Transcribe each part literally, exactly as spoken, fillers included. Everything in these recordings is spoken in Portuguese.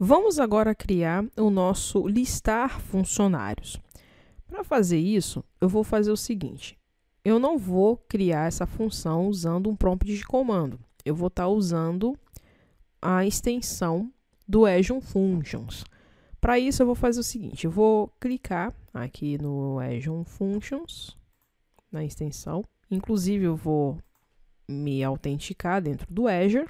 Vamos agora criar o nosso listar funcionários. Para fazer isso, eu vou fazer o seguinte. Eu não vou criar essa função usando um prompt de comando. Eu vou estar usando a extensão do Azure Functions. Para isso, eu vou fazer o seguinte. Eu vou clicar aqui no Azure Functions, na extensão. Inclusive, eu vou me autenticar dentro do Azure.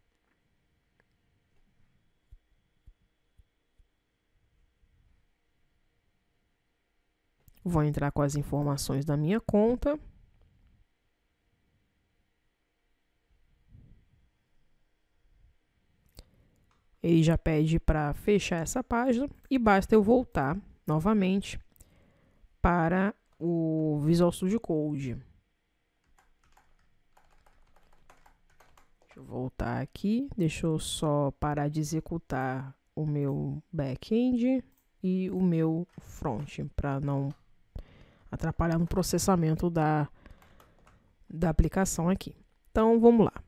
Vou entrar com as informações da minha conta. Ele já pede para fechar essa página e basta eu voltar novamente para o Visual Studio Code. Deixa eu voltar aqui, deixa eu só parar de executar o meu back-end e o meu front, para não atrapalhar no processamento da, da aplicação aqui. Então, vamos lá.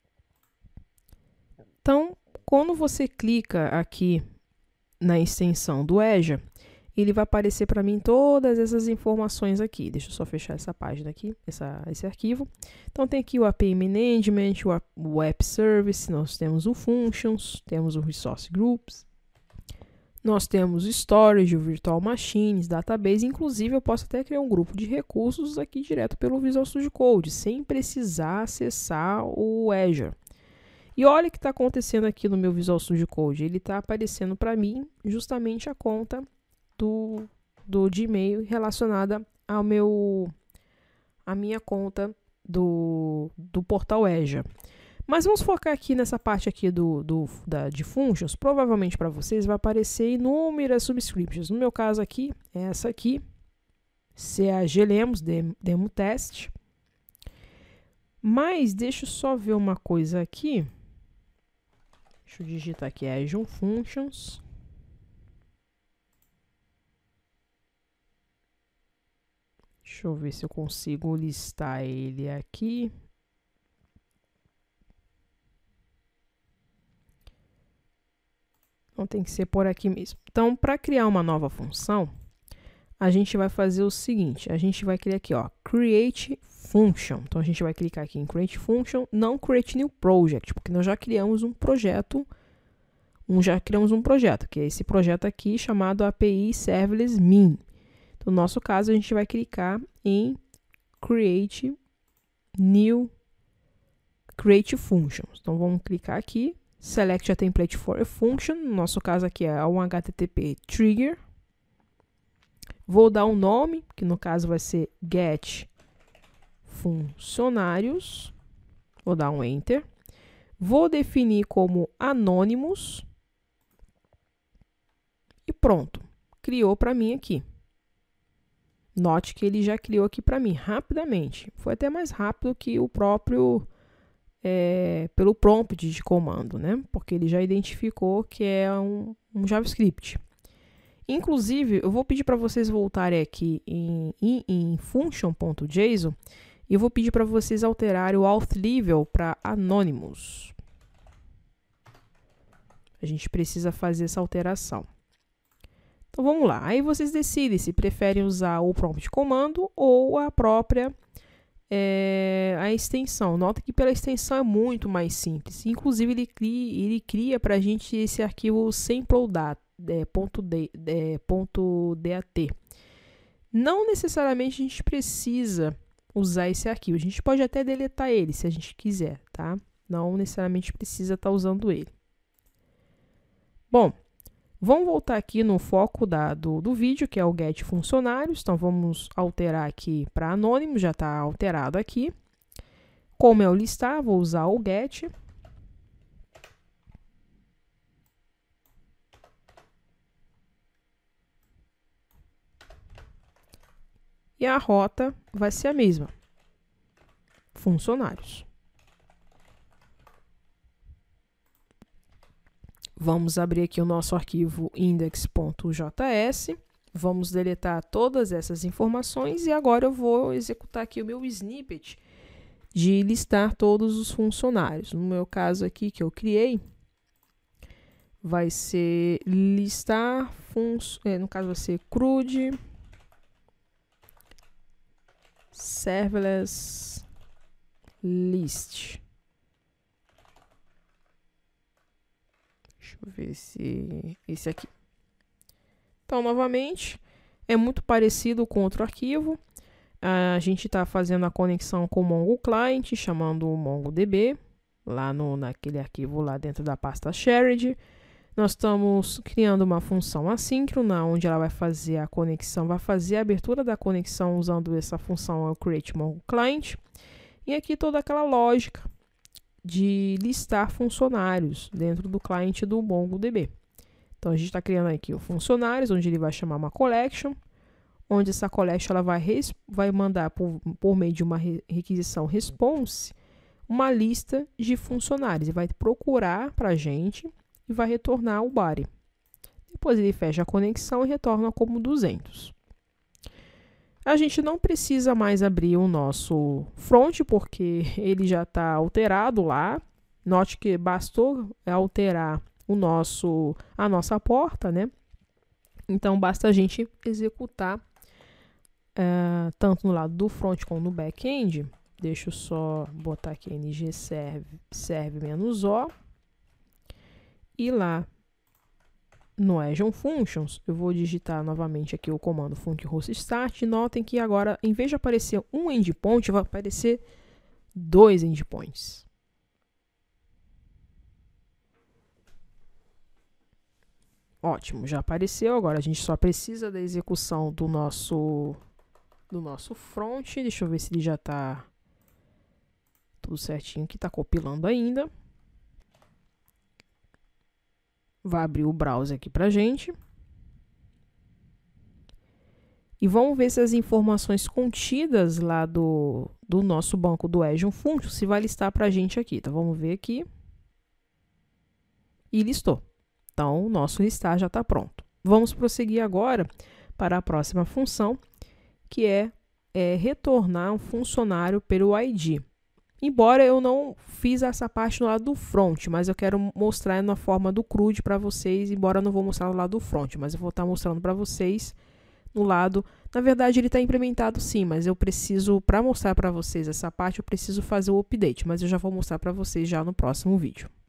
Então, quando você clica aqui na extensão do Azure, ele vai aparecer para mim todas essas informações aqui. Deixa eu só fechar essa página aqui, essa, esse arquivo. Então, tem aqui o A P I Management, o App Service, nós temos o Functions, temos o Resource Groups, nós temos o Storage, o Virtual Machines, Database. Inclusive, eu posso até criar um grupo de recursos aqui direto pelo Visual Studio Code, sem precisar acessar o Azure. E olha o que está acontecendo aqui no meu Visual Studio Code. Ele está aparecendo para mim justamente a conta do, do Gmail relacionada ao meu, à minha conta do, do portal Azure. Mas vamos focar aqui nessa parte aqui do, do, da, de Functions. Provavelmente para vocês vai aparecer inúmeras subscriptions. No meu caso aqui, é essa aqui, C A G Lemos, Demo, Demo Test. Mas deixa eu só ver uma coisa aqui. Deixa eu digitar aqui Azure Functions. Deixa eu ver se eu consigo listar ele aqui. Então, tem que ser por aqui mesmo. Então, para criar uma nova função, a gente vai fazer o seguinte. A gente vai criar aqui, ó, Create Function. Então, a gente vai clicar aqui em Create Function, não Create New Project, porque nós já criamos um projeto, um, já criamos um projeto, que é esse projeto aqui chamado A P I Serverless Min. Então, no nosso caso, a gente vai clicar em Create New Create Functions. Então, vamos clicar aqui. Select a template for a function, no nosso caso aqui é um H T T P trigger. Vou dar um nome, que no caso vai ser get funcionários. Vou dar um enter. Vou definir como anônimos. E pronto, criou para mim aqui. Note que ele já criou aqui para mim rapidamente. Foi até mais rápido que o próprio... É, pelo prompt de comando, né? Porque ele já identificou que é um, um JavaScript. Inclusive, eu vou pedir para vocês voltarem aqui em, em, em function.json e eu vou pedir para vocês alterarem o auth level para anonymous. A gente precisa fazer essa alteração. Então, vamos lá. Aí vocês decidem se preferem usar o prompt de comando ou a própria É, a extensão. Nota que pela extensão é muito mais simples. Inclusive, ele cria, ele cria para a gente esse arquivo sample.dat. É, é, .dat. Não necessariamente a gente precisa usar esse arquivo. A gente pode até deletar ele se a gente quiser, tá? Não necessariamente precisa estar usando ele. Bom, vamos voltar aqui no foco da, do, do vídeo, que é o get funcionários. Então, vamos alterar aqui para anônimo, já está alterado aqui. Como é o listar, vou usar o get. E a rota vai ser a mesma. Funcionários. Vamos abrir aqui o nosso arquivo index.js, vamos deletar todas essas informações e agora eu vou executar aqui o meu snippet de listar todos os funcionários. No meu caso aqui que eu criei, vai ser listar, func é, no caso vai ser CRUD, serverless list. Deixa eu ver se esse aqui. Então, novamente, é muito parecido com outro arquivo. A gente está fazendo a conexão com o Mongo Client, chamando o MongoDB, lá no, naquele arquivo lá dentro da pasta shared. Nós estamos criando uma função assíncrona, onde ela vai fazer a conexão, vai fazer a abertura da conexão usando essa função o create Mongo Client. E aqui toda aquela lógica de listar funcionários dentro do cliente do MongoDB. Então, a gente está criando aqui o funcionários, onde ele vai chamar uma collection, onde essa collection ela vai, vai mandar, por, por meio de uma re requisição response, uma lista de funcionários. Ele vai procurar para a gente e vai retornar o body. Depois ele fecha a conexão e retorna como duzentos. A gente não precisa mais abrir o nosso front, porque ele já está alterado lá. Note que bastou alterar o nosso, a nossa porta, né? Então, basta a gente executar uh, tanto no lado do front como no back-end. Deixa eu só botar aqui ng serve, serve -o. E lá no Azure Functions, eu vou digitar novamente aqui o comando func-host-start. Notem que agora, em vez de aparecer um endpoint, vai aparecer dois endpoints. Ótimo, já apareceu. Agora a gente só precisa da execução do nosso, do nosso front. Deixa eu ver se ele já está tudo certinho, que está compilando ainda. Vai abrir o browser aqui para a gente. E vamos ver se as informações contidas lá do, do nosso banco do Azure Functions se vai listar para a gente aqui. Então, vamos ver aqui. E listou. Então, o nosso listar já está pronto. Vamos prosseguir agora para a próxima função, que é, é retornar um funcionário pelo I D. Embora eu não fiz essa parte no lado do front, mas eu quero mostrar na forma do CRUD para vocês, embora eu não vou mostrar no lado do front, mas eu vou estar mostrando para vocês no lado... Na verdade, ele está implementado sim, mas eu preciso, para mostrar para vocês essa parte, eu preciso fazer o update, mas eu já vou mostrar para vocês já no próximo vídeo.